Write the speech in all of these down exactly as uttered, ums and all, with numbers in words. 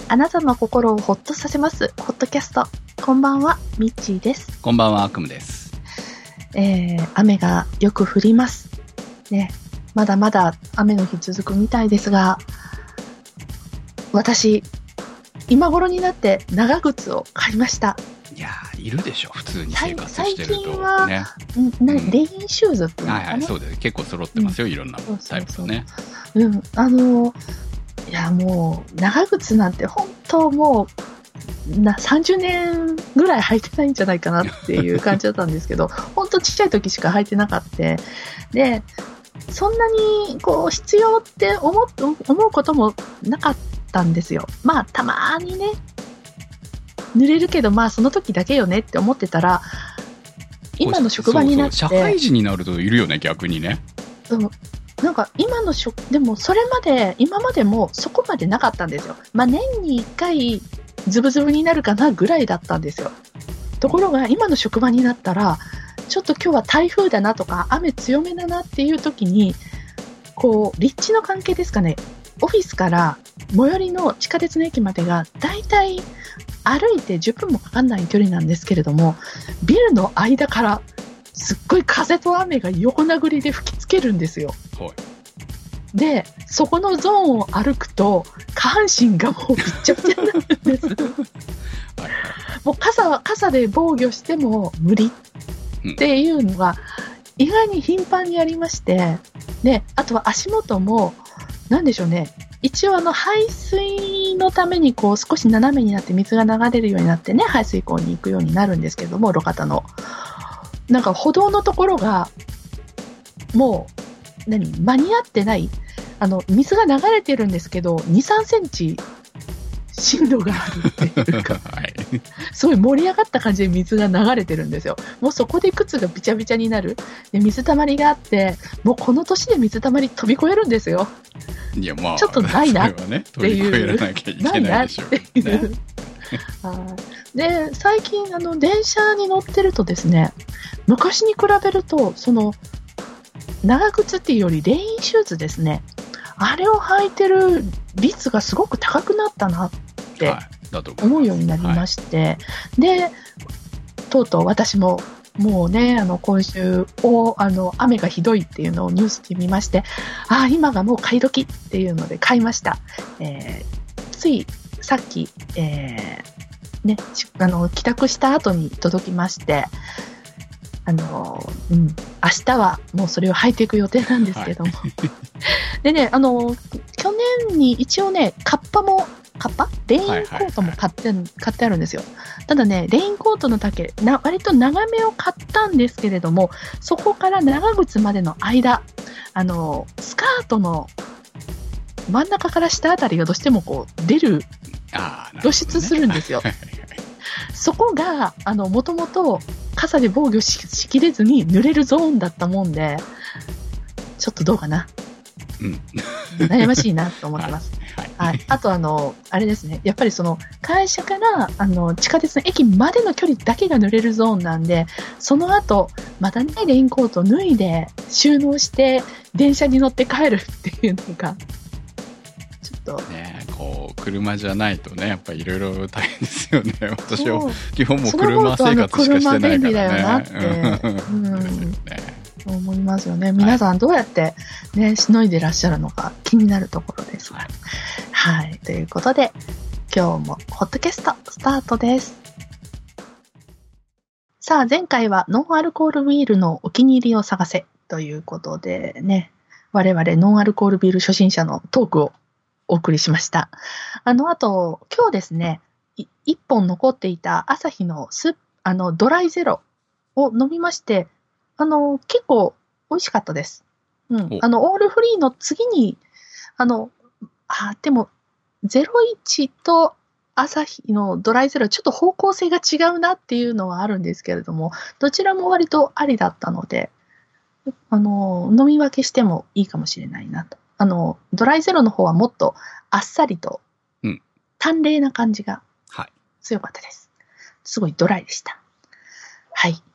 あなたの心をホッとさせますホットキャスト。こんばんは、ミッチーです。 こんばんは、アクムです。 えー、雨がよく降りますね。まだまだ雨の日続くみたいですが、私今頃になって長靴を買いました。 いやー、いるでしょ、普通に生活してると。 最近は、 ね、 なレインシューズっていうのかな、 はいはい、そうです。結構揃ってますよ、うん、いろんなタイプとね。 うん、あのいやもう長靴なんて本当もうなさんじゅうねんぐらい履いてないんじゃないかなっていう感じだったんですけど本当ちっちゃい時しか履いてなかった。でそんなにこう必要って思う、思うこともなかったんですよ。まあたまにね濡れるけどまあその時だけよねって思ってたら、今の職場になってそうそう、社会人になるといるよね、逆にね。 うん、なんか今の職でもそれまで今までもそこまでなかったんですよ。まあ年にいっかいズブズブになるかなぐらいだったんですよ。ところが今の職場になったらちょっと今日は台風だなとか雨強めだなっていう時にこう立地の関係ですかね、オフィスから最寄りの地下鉄の駅までがだいたい歩いてじゅっぷんもかかんない距離なんですけれども、ビルの間からすっごい風と雨が横殴りで吹きつけるんですよ。 はい。 でそこのゾーンを歩くと下半身がもうびっちゃびちゃになるんですはい、もう 傘, 傘で防御しても無理っていうのが意外に頻繁にありまして、であとは足元もなんでしょうね、一応あの排水のためにこう少し斜めになって水が流れるようになってね、排水溝に行くようになるんですけれども、路肩のなんか歩道のところがもう何間に合ってない、あの水が流れてるんですけど にさんセンチ深度があるっていうか、はい、すごい盛り上がった感じで水が流れてるんですよ。もうそこで靴がびちゃびちゃになる。で水たまりがあって、もうこの年で水たまり飛び越えるんですよ。 いや、まあ、 ちょっとないなっていう、 ね、飛び越えらなきゃいけないでしょう、ね、ないなっていうで最近あの電車に乗ってるとですね、昔に比べるとその長靴っていうよりレインシューズですね、あれを履いてる率がすごく高くなったなって思うようになりまして、はい、でとうとう私ももうね、あの今週おあの雨がひどいっていうのをニュースで見まして、ああ今がもう買い時っていうので買いました。えー、ついさっき、えーね、あの帰宅した後に届きまして、あのうん、明日はもうそれを履いていく予定なんですけども、はい、でね、あの去年に一応ねカッパもカッパレインコートも買って、はいはいはい、買ってあるんですよ。ただねレインコートの丈な割と長めを買ったんですけれども、そこから長靴までの間、あのスカートの真ん中から下あたりがどうしてもこう出る、 あ、 露出するんですよ。そこがあのもともと傘で防御 し, しきれずに濡れるゾーンだったもんで、ちょっとどうかな、うん、悩ましいなと思ってます。はいはい、あとあのあれですね、やっぱりその会社からあの地下鉄の駅までの距離だけが濡れるゾーンなんで、その後またねレインコートを脱いで収納して電車に乗って帰るっていうのがちょっとね、こう車じゃないとね、やっぱりいろいろ大変ですよね。私は基本もう車生活しかしてないからね。車便利だよなって、うんそう思いますよね。皆さんどうやってね、しのいでらっしゃるのか気になるところです。はい、 はい、ということで今日もホットキャストスタートです。さあ前回はノンアルコールビールのお気に入りを探せということでね、我々ノンアルコールビール初心者のトークをお送りしました。あの後今日ですね、いっぽん残っていたアサヒのスあのドライゼロを飲みまして、あの結構美味しかったです。うん、あのオールフリーの次にあのあでもゼロイチとアサヒのドライゼロはちょっと方向性が違うなっていうのはあるんですけれども、どちらも割とありだったので、あの飲み分けしてもいいかもしれないなと。あのドライゼロの方はもっとあっさりと淡麗な感じが強かったです。すごいドライでした。はい。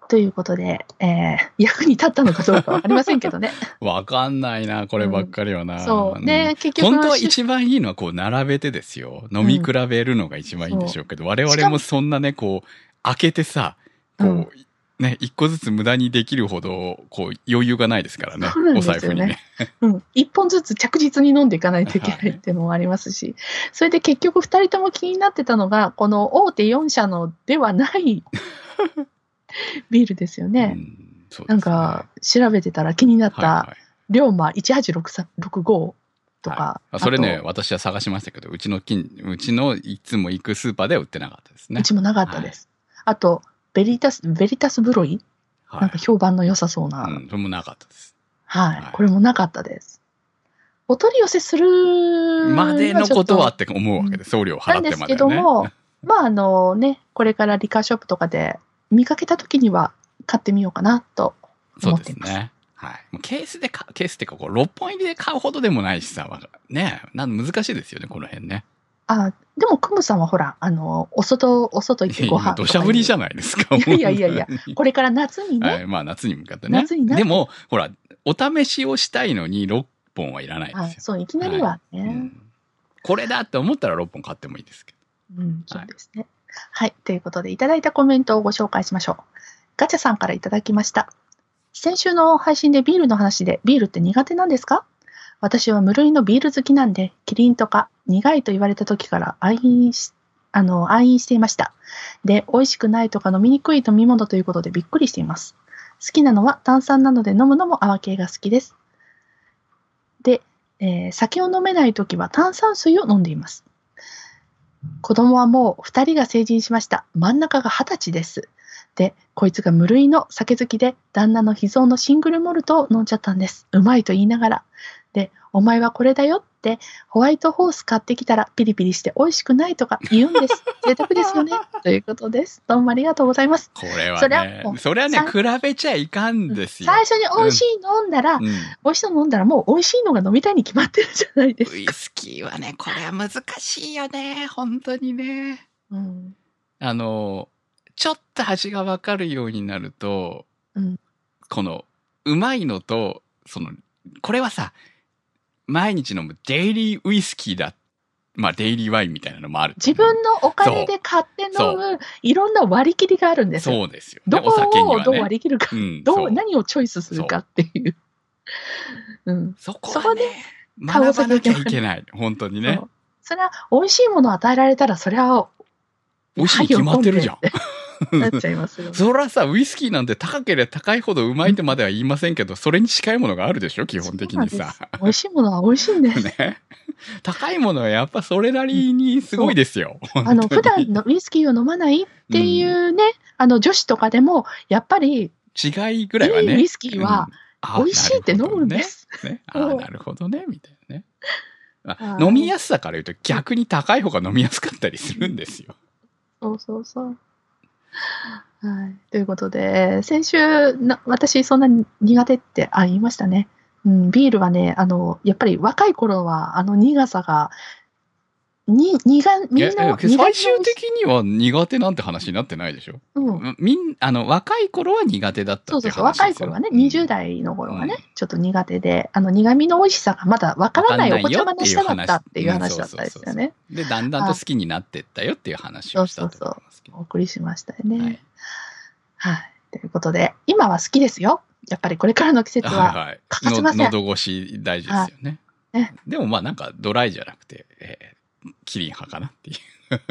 ということで、えー、役に立ったのかどうかわかりませんけどね。 わかんないな、こればっかりはな。うん、 そう。で、結局。 本当は一番いいのはこう並べてですよ。飲み比べるのが一番いいんでしょうけど、うん、我々もそんなね、こう、開けてさ、こう、うん、ね、一個ずつ無駄にできるほど、こう、余裕がないですからね。 そうなんですよね。 お財布にね。 うん。一本ずつ着実に飲んでいかないといけないっていうのもありますし。はい、それで結局二人とも気になってたのが、この大手よん社のではないビールですよね。うん、そうですね。なんか、調べてたら気になった、はいはい、龍馬いちはちろくごとか、 はいあ。それね、私は探しましたけど、うちの近、うちのいつも行くスーパーでは売ってなかったですね。 うちもなかったです。はい、あと、ベリタス、ベリタスブロイ、はい、なんか評判の良さそうな。 うん、それもなかったです。 はい。はい、これもなかったです。お取り寄せするまでのことはって思うわけで、送料払ってまでね。なんですけども、 まああのね、これからリカーショップとかで見かけたときには買ってみようかなと思っています。 そうですね。はい。もうケースで買う、ケースっていうか、こう、ろっぽん入りで買うほどでもないしさ、ね、なん難しいですよね、この辺ね。 あ、でも、クムさんはほら、あの、お外、お外行ってご飯とか。 土砂降りじゃないですか。 いやいやいやいや、これから夏にね。 はい、まあ夏に向かってね。夏になって。でも、ほら、お試しをしたいのにろっぽんはいらないですよ。 あ、そう、いきなりはね、はいうん。 これだって思ったらろっぽん買ってもいいですけど。うん、そうですね。はい、はい。ということで、いただいたコメントをご紹介しましょう。ガチャさんからいただきました。先週の配信でビールの話で、ビールって苦手なんですか？私は無類のビール好きなんで、キリンとか苦いと言われた時から愛飲し、あの、愛飲していました。で、美味しくないとか飲みにくい飲み物ということでびっくりしています。好きなのは炭酸なので飲むのも泡系が好きです。で、えー、酒を飲めない時は炭酸水を飲んでいます。子供はもう二人が成人しました。真ん中が二十歳です。で、こいつが無類の酒好きで、旦那の秘蔵のシングルモルトを飲んじゃったんです。うまいと言いながら。で、お前はこれだよって、ホワイトホース買ってきたらピリピリして美味しくないとか言うんです。贅沢ですよね。ということです。どうもありがとうございます。 これはね、それは、それはね、比べちゃいかんですよ。 最初に美味しい飲んだら、うん、美味しいの飲んだらもう美味しいのが飲みたいに決まってるじゃないですか。 ウイスキーはね、これは難しいよね。本当にね。うん、あの、ちょっと味がわかるようになると、うん、この、うまいのと、その、これはさ、毎日飲むデイリーウイスキーだ。まあ、デイリーワインみたいなのもある。 自分のお金で買って飲む、いろんな割り切りがあるんですよ。 そうですよ。 どこをどう割り切るか、うん、どう、何をチョイスするかっていう。 うん、そこはね、学ばなきゃいけない。本当にね。 そ, それは、美味しいものを与えられたら、それは、 美味しいに決まってるじゃん。 なっちゃいますよ、ね。 そらさ、ウイスキーなんて高ければ高いほどうまいとまでは言いませんけど、それに近いものがあるでしょ、基本的にさ。 美味しいものは美味しいんです。ね。 高いものはやっぱそれなりにすごいですよ。 あの、普段のウイスキーを飲まないっていうね、うん、あの、女子とかでも、やっぱり、 違いぐらいはね。 ウイスキーは、美味しいって飲むんです。 うん、ね、ああ、なるほどね、みたいなね。飲みやすさから言うと逆に高い方が飲みやすかったりするんですよ。 そうそうそう。はい。ということで、先週な、私そんなに苦手って、あ、言いましたね。うん、ビールはね、あの、やっぱり若い頃は、あの苦さが、に、苦、みんな、 最終的には苦手なんて話になってないでしょ。うん。みん、あの、若い頃は苦手だったっていう話ですよ。そうそうそう、 若い頃はね、うん、にじゅう代の頃はね、うん、ちょっと苦手で、あの、苦味の美味しさがまだわからないお子ちゃまの下だったっていう話だったですよね。 で、だんだんと好きになってったよっていう話をしたと思いますけど。 そうそうそう。お送りしましたよね。はい。はい。ということで、今は好きですよ。やっぱりこれからの季節は欠かせません。 はいはい、の喉越し大事ですよね。はい、ね。でもまあなんかドライじゃなくて、えーキリン派かなっていう、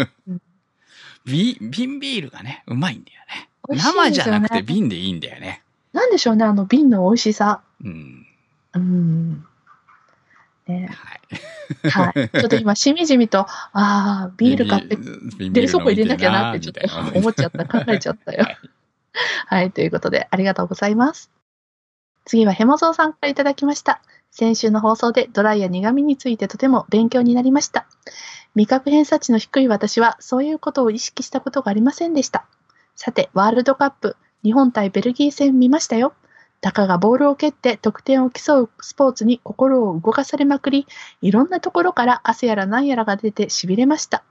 うん、ビ瓶ビールがねうまいんだよね。生じゃなくて瓶でいいんだよね。 なんでしょうね、あの瓶の美味しさ。うんうんね、はいはい。ちょっと今しみじみと、ああビール買って冷蔵庫入れなきゃなってちょっと思っちゃった、考えちゃったよ。はい、はい、ということでありがとうございます。次はヘモゾウさんからいただきました。先週の放送でドライや苦味についてとても勉強になりました。味覚偏差値の低い私はそういうことを意識したことがありませんでした。さて、ワールドカップ、日本対ベルギー戦見ましたよ。タカがボールを蹴って得点を競うスポーツに心を動かされまくり、いろんなところから汗やら何やらが出て痺れました。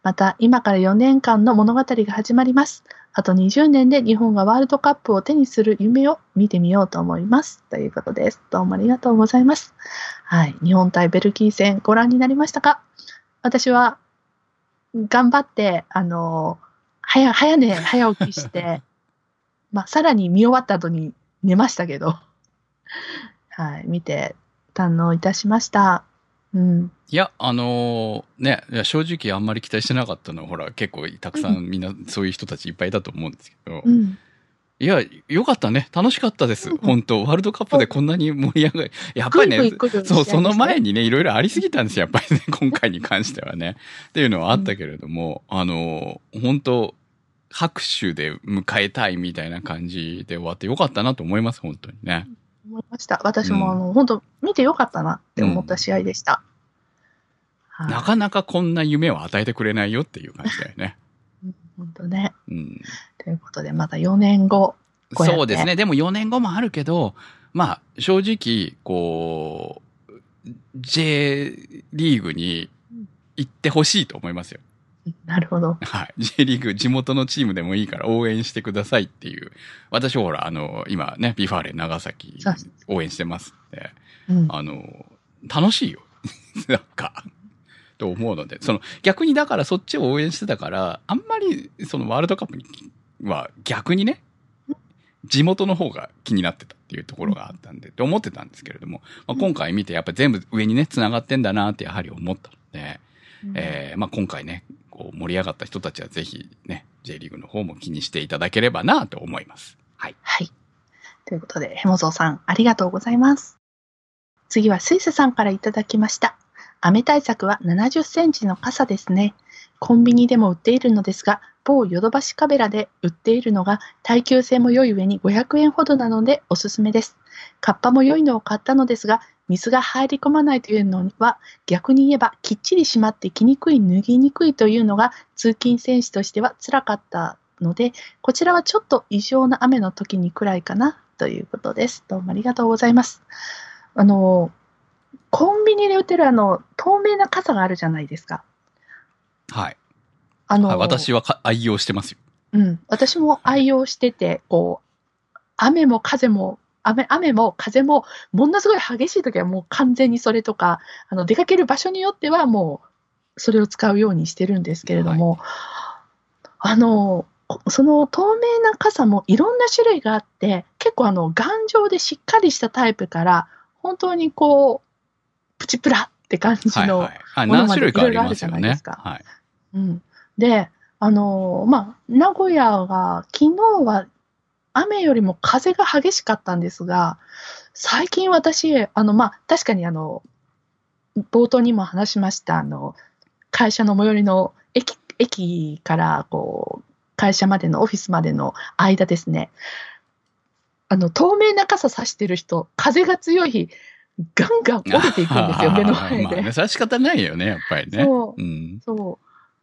また、今からよねんかんの物語が始まります。あとにじゅうねんで日本がワールドカップを手にする夢を見てみようと思います。ということです。どうもありがとうございます。はい。日本対ベルギー戦ご覧になりましたか？私は、頑張って、あの、早、早寝、早起きして、まあ、さらに見終わった後に寝ましたけど、はい。見て、堪能いたしました。うん。 いや、あのー、ね、いや正直あんまり期待してなかったのは、ほら、結構たくさんみんなそういう人たちいっぱいだと思うんですけど、うん、いや、よかったね。楽しかったです。うん、本当ワールドカップでこんなに盛り上がる。やっぱりね、そう、その前にね、いろいろありすぎたんですよ。やっぱりね、今回に関してはね。っていうのはあったけれども、うん、あのー、本当拍手で迎えたいみたいな感じで終わってよかったなと思います、本当にね。 思いました。私もあの、うん、本当見てよかったなって思った試合でした。 うん、なかなかこんな夢を与えてくれないよっていう感じだよね。 本当ね。 うん。 ということで、またよねんご。 そうですね。でもよねんごもあるけど、まあ、正直、こう、J リーグに行ってほしいと思いますよ。 なるほど。 はい。J リーグ、地元のチームでもいいから応援してくださいっていう。私ほら、あの、今ね、ビファーレン長崎応援してますんで、うん、あの、楽しいよ。なんか、と思うので、その逆にだからそっちを応援してたから、あんまりそのワールドカップには逆にね、地元の方が気になってたっていうところがあったんで、って思ってたんですけれども、まあ、今回見てやっぱり全部上にね、繋がってんだなってやはり思ったので、うん、えー、まあ今回ね、こう盛り上がった人たちはぜひね、J リーグの方も気にしていただければなと思います。はい。 はい。ということで、ヘモゾウさん、ありがとうございます。次はスイスさんからいただきました。雨対策はななじゅっセンチの傘ですね。コンビニでも売っているのですが、某ヨドバシカメラで売っているのが耐久性も良い上にごひゃくえんほどなのでおすすめです。カッパも良いのを買ったのですが、水が入り込まないというのは逆に言えばきっちり締まって着にくい、脱ぎにくいというのが通勤選手としては辛かったので、こちらはちょっと異常な雨の時にくらいかなということです。どうもありがとうございます。あの、コンビニで売ってるあの透明な傘があるじゃないですか。 はい。あの、はい、私は愛用してますよ。 うん。私も愛用してて、はい、こう、雨も風も、雨、雨も風も、ものすごい激しい時はもう完全にそれとか、あの、出かける場所によってはもう、それを使うようにしてるんですけれども、はい、あの、その透明な傘もいろんな種類があって、結構あの、頑丈でしっかりしたタイプから、本当にこう、プチプラって感じのものまでいろいろあるじゃないですか。 はい。 うん。で、あのー、まあ、名古屋が昨日は雨よりも風が激しかったんですが、最近私、あの、まあ、確かにあの、冒頭にも話しました、あの、会社の最寄りの駅、駅からこう、会社までのオフィスまでの間ですね。あの、透明な傘差してる人、風が強い日、ガンガン降りていくんですよ、目の前で。 まあね、それは仕方ないよね、やっぱりね。 そう。うん、そう。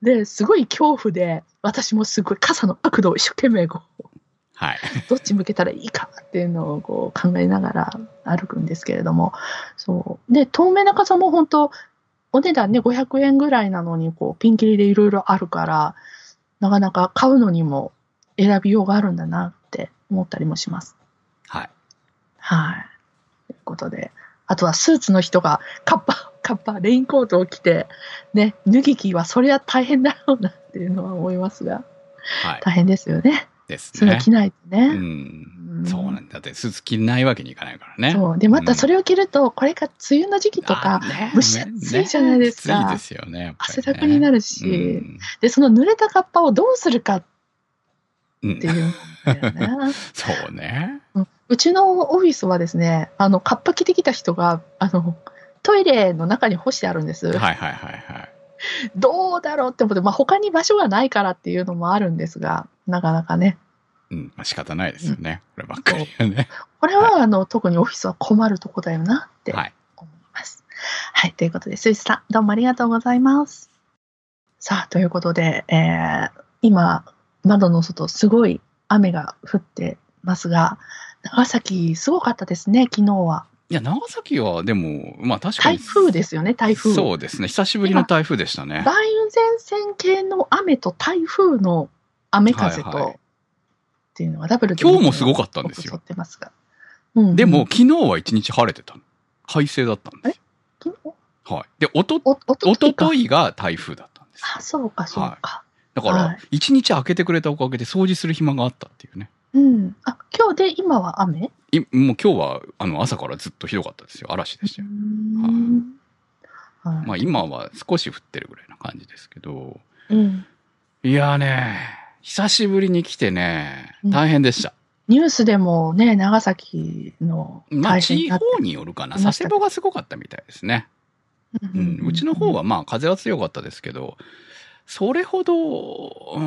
で、すごい恐怖で、私もすごい傘の角度を一生懸命こう、 はい。 どっち向けたらいいかっていうのをこう考えながら歩くんですけれども、そう。で、透明な傘も本当、お値段ね、ごひゃくえんぐらいなのに、こう、ピンキリでいろいろあるから、なかなか買うのにも選びようがあるんだなって思ったりもします。 はい。 はい。ということで、あとはスーツの人がカッパ、カッパ、レインコートを着て、ね、脱ぎ着はそりゃ大変だろうなっていうのは思いますが、はい、大変ですよね。 ですね。 それ着ないとね。 うん。そうなんだ。だってスーツ着ないわけにいかないからね。 そう。で、またそれを着ると、これが梅雨の時期とか、蒸し暑いじゃないですか。 暑いですよね。 汗だくになるし、で、その濡れたカッパをどうするかっていうんだよね。 そうね。 うちのオフィスはですね、あの、カッパ着てきた人が、あの、トイレの中に干してあるんです。 はいはいはいはい。 どうだろうって思って、まあ、他に場所がないからっていうのもあるんですが、なかなかね。 うん、まあ、仕方ないですよね。うん、こればっかりはね。 これは、はい、あの、特にオフィスは困るとこだよなって思います。はい、はい、ということで、スイスさん、どうもありがとうございます。さあ、ということで、えー、今、窓の外、すごい雨が降ってますが、長崎、すごかったですね、昨日は。 いや、長崎はでも、まあ確かに。 台風ですよね、台風。 そうですね。久しぶりの台風でしたね。 梅雨前線系の雨と台風の雨風と、はいはい、っていうのはダブルで。 今日もすごかったんですよ。 ってますがうんうん、 でも、昨日は一日晴れてたの。快晴だったんですよ。はい。で、おと、おとといが台風だったんですよ。 あ、そうか、そうか。はい、 だから、一日開けてくれたおかげで掃除する暇があったっていうね。 うん。あ、今日で今は雨？ いもう今日は、あの、朝からずっとひどかったですよ。嵐でしたよ。はい、まあ今は少し降ってるぐらいな感じですけど。 うん。 いやーね、久しぶりに来てね、大変でした。 うん、ニュースでもね、長崎のまあ地方によるかな。佐世保がすごかったみたいですね。うん。うちの方はまあ風は強かったですけど、それほど、うん、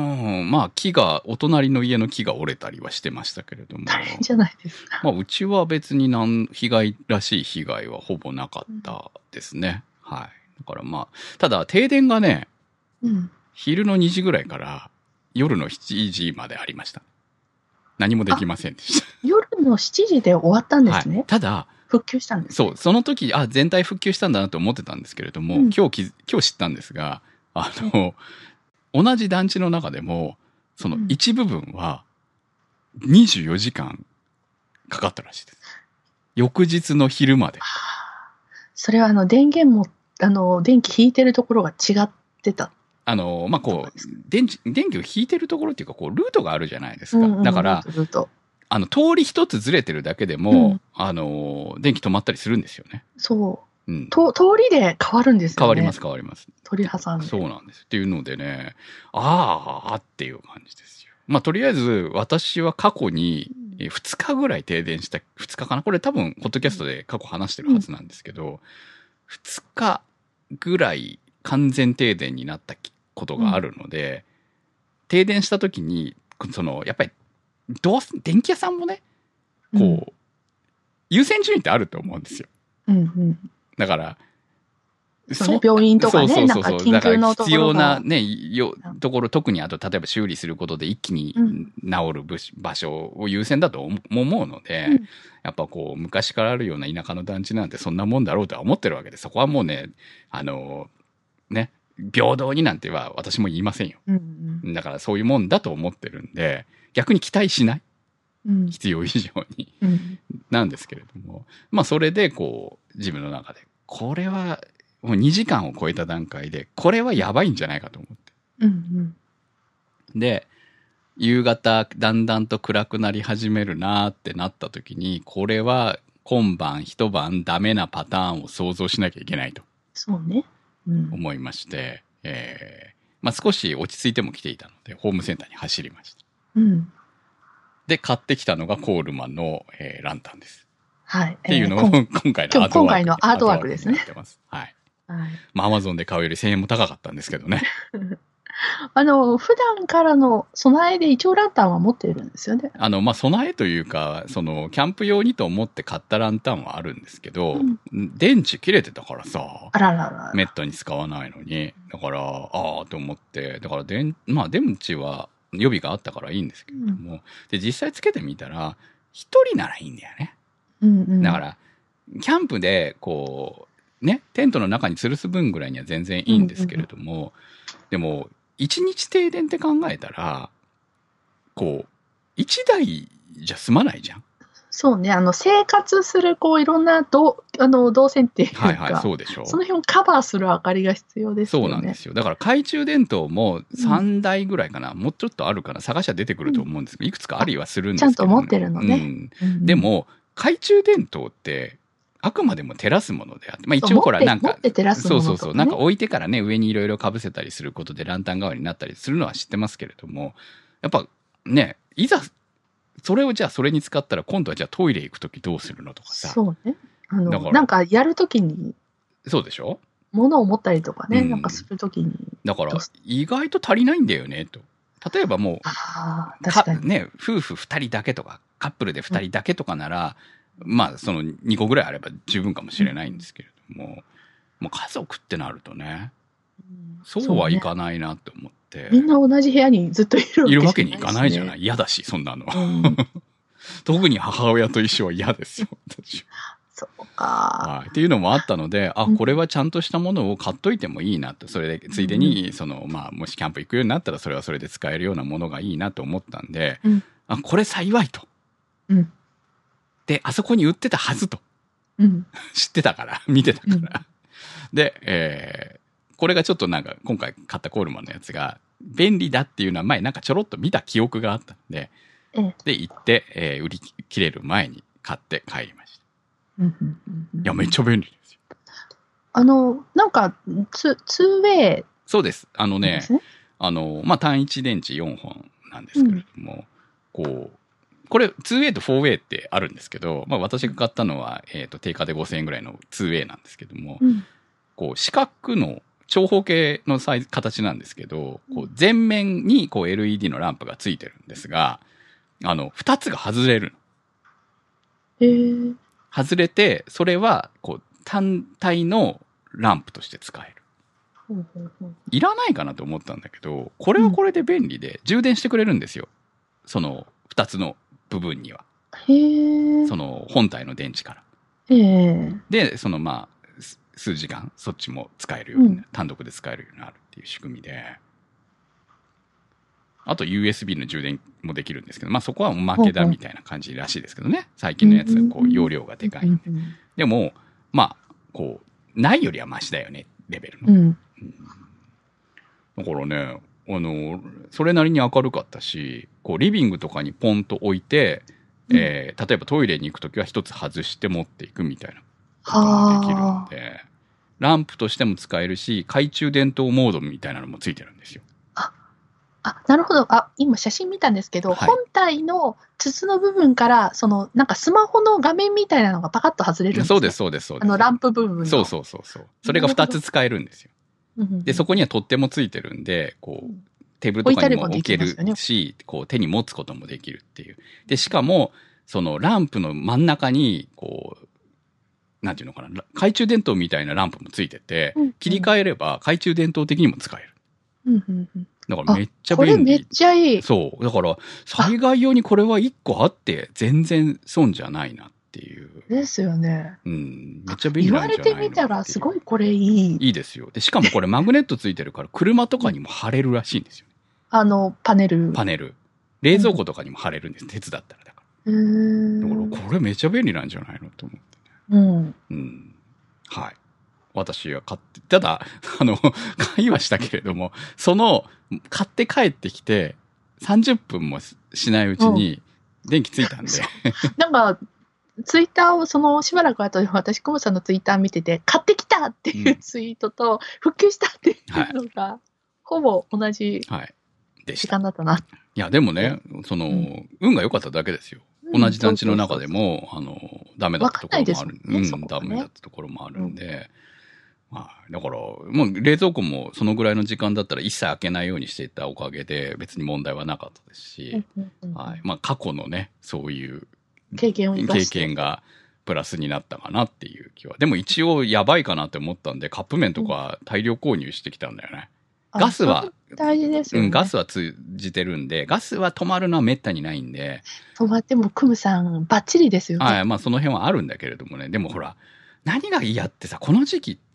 まあ木が、お隣の家の木が折れたりはしてましたけれども。 大変じゃないですか。 まあうちは別になん被害らしい被害はほぼなかったですね。うん、はい。だからまあ、ただ停電がね、 うん、 昼のにじぐらいから夜のしちじまでありました。何もできませんでした。 夜のしちじで終わったんですね。 はい、ただ、 復旧したんです、 ね、そう、その時、あ、全体復旧したんだなと思ってたんですけれども、うん、今日、今日知ったんですが、あの、同じ団地の中でも、その一部分はにじゅうよじかんかかったらしいです。翌日の昼まで。 それはあの電源も、あの、電気引いてるところが違ってた。 あの、まあ、こう、電池、電気を引いてるところっていうか、こう、ルートがあるじゃないですか。うんうん、だから、 ルートあの、通り一つずれてるだけでも、うん、あの、電気止まったりするんですよね。 そう。うん、と通りで変わるんですよね。 変わります、変わります。 取り挟んで。 そうなんです。っていうのでね、ああ、っていう感じですよ。まあ、とりあえず、私は過去にふつかぐらい停電した、ふつかかなこれ多分、ポッドキャストで過去話してるはずなんですけど、うん、ふつかぐらい完全停電になったことがあるので、うん、停電した時に、その、やっぱり、どう電気屋さんもね、こう、うん、優先順位ってあると思うんですよ。 うんうん、 だから、 そうね、病院とかね、 そうそうそうそうなんか緊急のところが。 必要なね、よ、ところ、特にあと、例えば修理することで一気に治る場所を優先だと思うので、うん、やっぱこう、昔からあるような田舎の団地なんてそんなもんだろうとは思ってるわけで、そこはもうね、あの、ね、平等になんては私も言いませんよ。 うんうん、 だからそういうもんだと思ってるんで、逆に期待しない。うん、必要以上に、うん、なんですけれども、まあそれでこう、自分の中で、これは、もうにじかんを超えた段階で、これはやばいんじゃないかと思って。 うんうん、で、夕方、だんだんと暗くなり始めるなーってなった時に、これは今晩一晩ダメなパターンを想像しなきゃいけないと。 そうね。うん、 思いまして、えー、まあ少し落ち着いても来ていたので、ホームセンターに走りました。 うん。 で、買ってきたのがコールマンの、えー、ランタンです。 はい。 っていうのを、えー、今回のアートワーク。 今回のアートワークですね。 はい。 はい、 まあ、アマゾンで買うよりせんえんも高かったんですけどね。 あの、普段からの備えで一応ランタンは持っているんですよね。 あの、まあ、備えというか、その、キャンプ用にと思って買ったランタンはあるんですけど、うん、電池切れてたからさ、 あらららめったに使わないのに、だから、ああ、と思って、だから電、まあ、電池は予備があったからいいんですけれども、うん、で、実際つけてみたら、一人ならいいんだよね。 うんうん、 だから、キャンプで、こう、ね、テントの中に吊るす分ぐらいには全然いいんですけれども、うんうん、でも、一日停電って考えたら、こう、一台じゃ済まないじゃん。 そうね、あの、生活する、こう、いろんな動、あの、動線っていうか、 はいはい、そうでしょう。 その辺をカバーする明かりが必要ですよね。 そうなんですよ。だから、懐中電灯もさんだいぐらいかな、うん、もうちょっとあるかな、探しは出てくると思うんですけど、いくつかありはするんですけど、ね、 ちゃんと持ってるのね。 うんうん、でも、懐中電灯って、あくまでも照らすものであって、まあ一応ほらなんか、そうそうそう、なんか置いてからね、上にいろいろ被せたりすることでランタン代わりになったりするのは知ってますけれども、やっぱね、いざ、それをじゃあそれに使ったら今度はじゃあトイレ行くときどうするのとかさ。 そうね。あの、なんかやるときに。 そうでしょ？ 物を持ったりとかね、うん、なんかするときに。 だから、意外と足りないんだよね、と。例えばもう、 あ確かにね、夫婦二人だけとか、カップルで二人だけとかなら、うん、まあ、そのにこぐらいあれば十分かもしれないんですけれども、うん、もう家族ってなるとね、うん、そうはいかないなって思って、ね。 みんな同じ部屋にずっといるわけじゃない、ね、 いるわけにいかないじゃない。嫌だし、そんなの。うん、特に母親と一緒は嫌ですよ、私。 そうか、はい。っていうのもあったので、あ、これはちゃんとしたものを買っといてもいいなと。それで、ついでに、その、まあ、もしキャンプ行くようになったら、それはそれで使えるようなものがいいなと思ったんで、うん、あ、これ幸いと。うん。で、あそこに売ってたはずと。うん、知ってたから、見てたから。うん、で、えー、これがちょっとなんか、今回買ったコールマンのやつが、便利だっていうのは前なんかちょろっと見た記憶があったんで、うん、で、行って、えー、売り切れる前に買って帰りました。いや、めっちゃ便利ですよ。 あの、なんか、ツ, ツーウェイ。 そうです。あのね、ねあの、まあ、単一電池よんほんなんですけれども、うん、こう、これ、ツーウェイとフォーウェイってあるんですけど、まあ、私が買ったのは、えっと、定価でごせんえんぐらいのツーウェイなんですけども、うん、こう、四角の長方形のサイズ、形なんですけど、こう前面にこう エルイーディー のランプがついてるんですが、あの、二つが外れる。 へー。 外れて、それは、こう、単体のランプとして使える。ほうほうほう。いらないかなと思ったんだけど、これはこれで便利で、充電してくれるんですよ。その、二つの部分には。 へー。 その、本体の電池から。 へー。 で、その、まあ、数時間、そっちも使えるように、うん、単独で使えるようになるっていう仕組みで。あと ユーエスビー の充電もできるんですけど、まあそこはおまけだみたいな感じらしいですけどね。最近のやつはこう容量がでかいんで。でも、まあ、こう、ないよりはマシだよね、レベルの。うんうん、だからね、あの、それなりに明るかったし、こう、リビングとかにポンと置いて、うん、えー、例えばトイレに行くときは一つ外して持っていくみたいなこともできるんで、ランプとしても使えるし、懐中電灯モードみたいなのもついてるんですよ。 あ、なるほど。あ、今写真見たんですけど、はい、本体の筒の部分から、その、なんかスマホの画面みたいなのがパカッと外れるんですね。 そうです、そうです、そうです。 あの、ランプ部分の。 そうそうそうそう。それがふたつ使えるんですよ。で、そこには取っ手もついてるんで、こう、テーブルとかにも置けるし、こう、手に持つこともできるっていう。で、しかも、その、ランプの真ん中に、こう、なんていうのかな、懐中電灯みたいなランプもついてて、うんうん、切り替えれば懐中電灯的にも使える。 うんうんうん、 だからめっちゃ便利。 これめっちゃいい。 そう。だから災害用にこれはいっこあって全然損じゃないなっていう。 ですよね。 うん。めっちゃ便利なんじゃないの。 言われてみたらすごいこれいい。 いいですよ。で、しかもこれマグネットついてるから車とかにも貼れるらしいんですよ。 あの、パネル。 パネル。冷蔵庫とかにも貼れるんです。うん、鉄だったらだから。うーん。だからこれめっちゃ便利なんじゃないのと思ってね。うん。うん。はい。私は買って、ただ、あの、買いはしたけれども、その、買って帰ってきて、さんじゅっぷんもしないうちに、電気ついたんで。 うん、なんか、ツイッターを、その、しばらく後で私、久保さんのツイッター見てて、買ってきたっていうツイートと、うん、復旧したっていうのが、はい、ほぼ同じ時間だったな。はい、 いや、でもね、その、うん、運が良かっただけですよ。同じ団地の中でも、あの、ダメだったところもある。うん、ダメだったところもあるんで、うん、まあ、だから、もう冷蔵庫もそのぐらいの時間だったら一切開けないようにしていたおかげで別に問題はなかったですし、はい。まあ過去のね、そういう経験を生かして、 経験がプラスになったかなっていう気は。でも一応やばいかなって思ったんで、カップ麺とか大量購入してきたんだよね。うん、ガスは、 大事ですよね。 うん、ガスは通じてるんで、ガスは止まるのはめったにないんで。 止まってもクムさんバッチリですよね。 はい。まあその辺はあるんだけれどもね。でもほら、何が嫌ってさ、この時期って、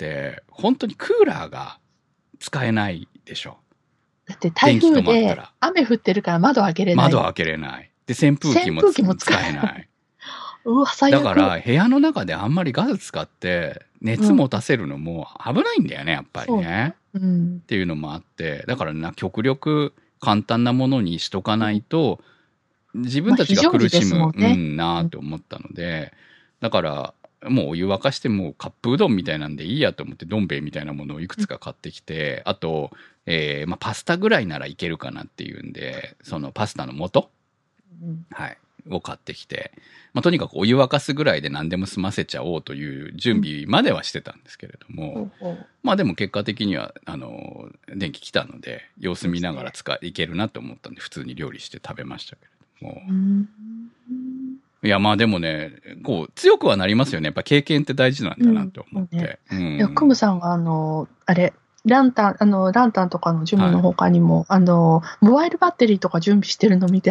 本当にクーラーが使えないでしょ。 だって台風で雨降ってるから窓開けれない。 窓開けれない。で、扇風機も使えない。 うわ、最悪。 だから部屋の中であんまりガス使って熱持たせるのも危ないんだよね、やっぱりね。うん、っていうのもあって、だからな、極力簡単なものにしとかないと、自分たちが苦しむ、まあね、うんなって思ったので、だから、もうお湯沸かしてもうカップうどんみたいなんでいいやと思ってどん兵衛みたいなものをいくつか買ってきて、あと、えー、まあパスタぐらいならいけるかなっていうんで、そのパスタの素、うん、はい、を買ってきて、まあとにかくお湯沸かすぐらいで何でも済ませちゃおうという準備まではしてたんですけれども、うん、まあでも結果的には、あの、電気来たので、様子見ながら使いけるなと思ったんで、普通に料理して食べましたけれども、うんいや、まあでもね、こう、強くはなりますよね。やっぱ経験って大事なんだなって思って。うん。 うん、いや、クムさんが、あの、あれ、ランタン、あの、ランタンとかの準備の他にも、はい、あの、モバイルバッテリーとか準備してるの見て、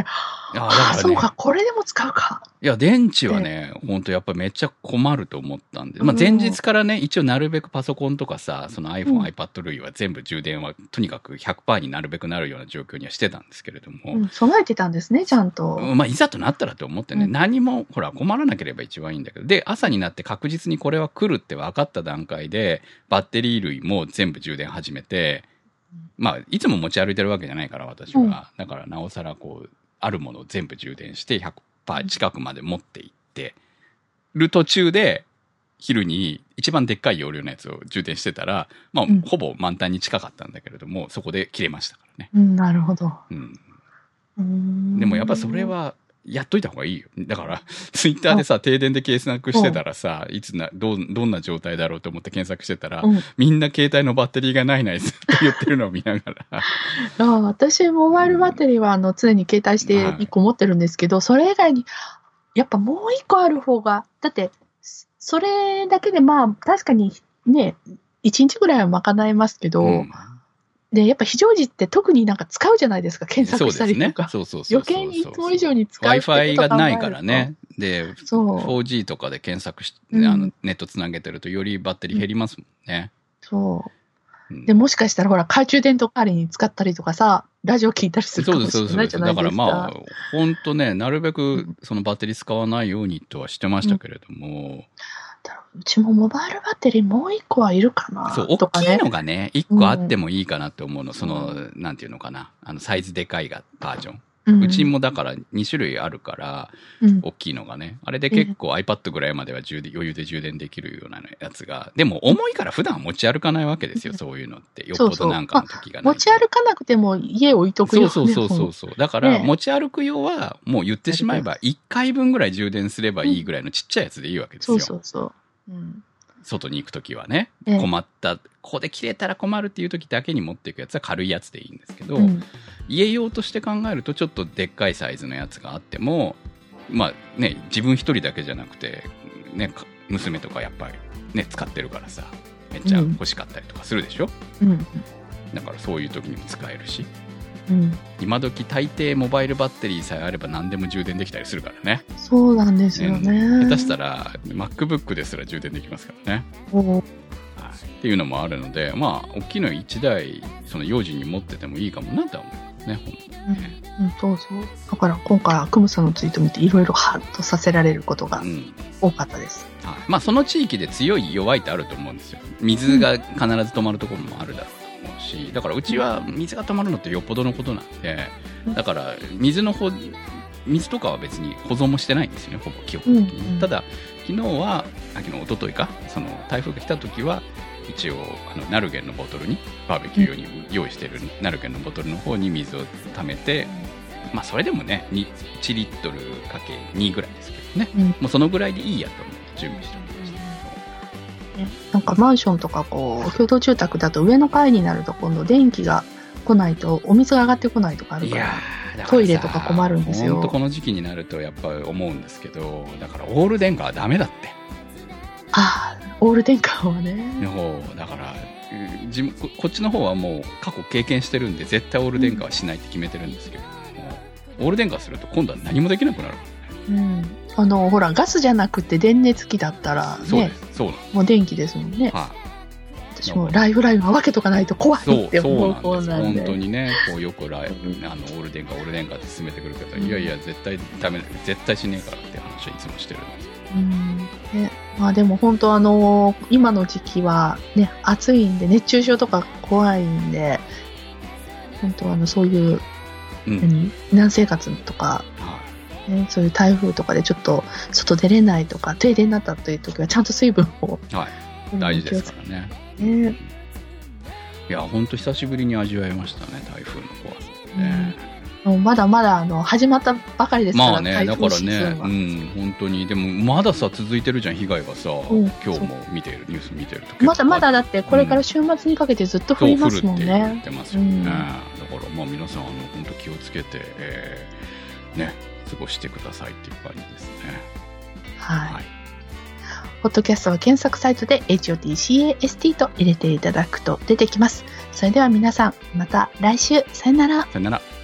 いやだからね、あ、そうか、これでも使うか。 いや、電池はね、ほんとやっぱめっちゃ困ると思ったんで、まあ前日からね、一応なるべくパソコンとかさ、その iPhone、うん、iPad 類は全部充電はとにかく ひゃくパーセント になるべくなるような状況にはしてたんですけれども。 うん、備えてたんですね、ちゃんと。 まあいざとなったらと思ってね、うん、何も、ほら困らなければ一番いいんだけど、で、朝になって確実にこれは来るって分かった段階で、バッテリー類も全部充電始めて、まあいつも持ち歩いてるわけじゃないから私は。うん、だからなおさらこう、あるものを全部充電してひゃくパーセント近くまで持っていってる途中で昼に一番でっかい容量のやつを充電してたら、まあ、うん、ほぼ満タンに近かったんだけれどもそこで切れましたからね。 うん、なるほど。 うん、うーんでもやっぱそれはやっといた方がいいよ。だからツイッターでさ停電で計算してたらさいつなどどんな状態だろうと思って検索してたら、うん、みんな携帯のバッテリーがないないずっと言ってるのを見ながらあ私モバイルバッテリーはあの常に携帯していっこ持ってるんですけど、はい、それ以外にやっぱもういっこある方がだってそれだけでまあ確かにねいちにちぐらいは賄えますけど、うんで、やっぱ非常時って特になんか使うじゃないですか、検索したりとか。 そうですね。そうそうそうそう。 余計にいつも以上に使うってこと考えると。 Wi-Fi がないからね。で、フォージー とかで検索して、うん、あのネットつなげてるとよりバッテリー減りますもんね。 そう。うん、で、もしかしたらほら、懐中電灯代わりに使ったりとかさ、ラジオ聞いたりするかもしれないじゃないですか。 だからまあ、ほんとね、なるべくそのバッテリー使わないようにとはしてましたけれども、うんうちもモバイルバッテリーもう一個はいるかなそう、大きいのがね、一個あってもいいかなって思うの。うん、その、なんていうのかな。あの、サイズでかいがバージョン。うん、うちもだからに種類あるから、うん、大きいのがね。あれで結構 iPad ぐらいまでは充電余裕で充電できるようなやつが。でも重いから普段持ち歩かないわけですよ、そういうのって。よっぽどなんかの時がない。 持ち歩かなくても家置いとくよ、ね。 そうそうそうそう。だから、持ち歩く用は、もう言ってしまえばいっかいぶんぐらい充電すればいいぐらいのちっちゃいやつでいいわけですよ。 そうそうそう。うん外に行くときはね、困った、ええ、ここで切れたら困るっていうときだけに持っていくやつは軽いやつでいいんですけど、うん、家用として考えるとちょっとでっかいサイズのやつがあっても、まあね、自分一人だけじゃなくて、ね、娘とかやっぱりね、使ってるからさ、めっちゃ欲しかったりとかするでしょ、うん、だからそういうときにも使えるし、うん、今時大抵モバイルバッテリーさえあれば何でも充電できたりするからね。 そうなんですよね。 下手したら MacBook ですら充電できますからね。お、はい、っていうのもあるので、まあ大きいのいちだいその用心に持っててもいいかもなとは思いますね。本当にね、 うんうん、そうそう。だから今回はクムさんのツイート見ていろいろハッとさせられることが多かったです。 うん、はい、まあその地域で強い弱いってあると思うんですよ。水が必ず止まるところもあるだろう。だからうちは水が溜まるのってよっぽどのことなんで、だから水の方水とかは別に保存もしてないんですよね、ほぼ基本的に、うんうん、ただ昨日は昨日一昨日かその台風が来た時は一応あのナルゲンのボトルにバーベキュー用に用意してるナルゲンのボトルの方に水を溜めて、まあそれでもねいちリットルかけにぐらいですけどね、うん、もうそのぐらいでいいやと思って準備しておりました。 なんかマンションとかこう共同住宅だと上の階になると今度電気が来ないとお水が上がってこないとかあるから、いやだからトイレとか困るんですよ。 ほんとこの時期になるとやっぱり思うんですけど、だからオール電化はダメだって。 ああ、オール電化はね。 もうだから自分 こ, こっちの方はもう過去経験してるんで絶対オール電化はしないって決めてるんですけど、うん、オール電化すると今度は何もできなくなるからね。うんあのほらガスじゃなくて電熱器だったらね、 そうですそうなんですもう電気ですもんね。はい、私もライフラインは分けとかないと怖いって思う方なんで。 本当にね、こうよくライ、うん、あのオール電化オール電化って進めてくるけど、うん、いやいや絶対ダメだ絶対しねえからって話はいつもしてるんです。 うんね、まあでも本当あのー、今の時期はね暑いんで熱中症とか怖いんで本当あのそういう、うん、何避難生活とか。ね、そういう台風とかでちょっと外出れないとか停電になったという時はちゃんと水分を、 はい、大事ですからね。ねいや本当久しぶりに味わいましたね台風の怖さね、 うん、もうまだまだあの始まったばかりですから。 まあねだからね、うん、本当にでもまださ続いてるじゃん被害がさ、うん、今日も見てるニュース見てるとまだまだだってこれから週末にかけてずっと降りますもんね。 そう降るって言ってますよね、うん、だからまあ皆さんあの本当気をつけて、えー、ね過ごしてくださいっていう感じですね。 はい。はい、ポッドキャストは検索サイトで エイチオーティーシーエーエスティー と入れていただくと出てきます。それでは皆さんまた来週さよなら。 さよなら。